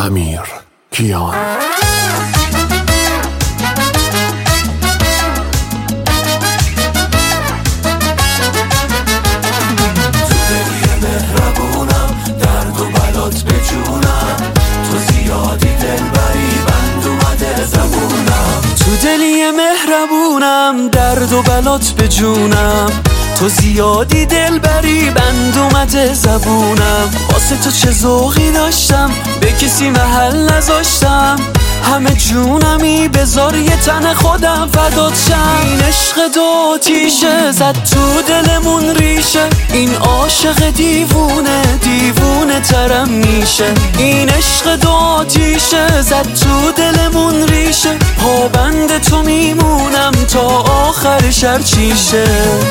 امیر کیان. درد و بلات به جونم، تو زیادی دلبری بند اومده زبونم. تو دلی مهربونم، درد و بلات به جونم، تو زیادی دلبری بند اومده زبونم. واسه تو چه ذوقی داشتم، به کسی محل نذاشتم، همه جونمی بذار یه تن خودم فدات شم. این عشق دو تیشه زد تو دلمون ریشه، این عاشق دیوونه دیوونه ترم میشه. این عشق دو تیشه زد تو دلمون ریشه، پابند تو میمونم تا آخر شب چیشه.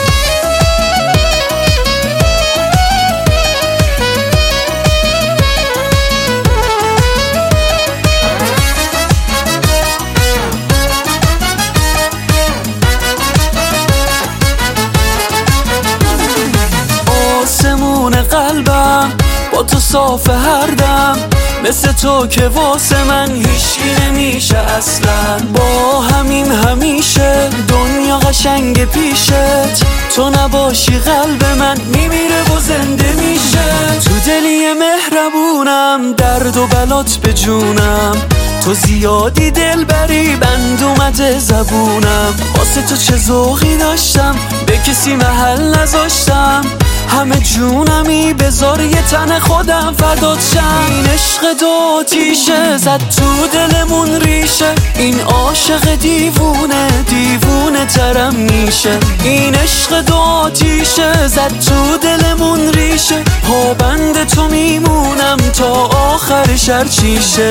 قلبم با تو صاف هر دم، مثل تو که واسه من هیچی نمیشه اصلا. با همیم همیشه دنیا قشنگ پیشت، تو نباشی قلب من میمیره و زنده میشه. تو دلی مهربونم، درد و بلات به جونم، تو زیادی دلبری بند اومده زبونم. واسه تو چه ذوقی داشتم، به کسی محل نذاشتم، همه جونمی بذار یه تن خودم فدات شم. این عشق دو تیشه زد تو دلمون ریشه، این عاشق دیوونه دیوونه ترم میشه. این عشق دو تیشه زد تو دلمون ریشه، پابند تو میمونم تا آخر شب چیشه.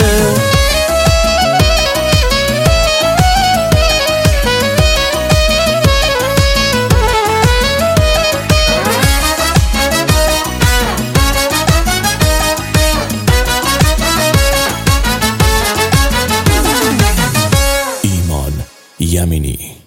یمینی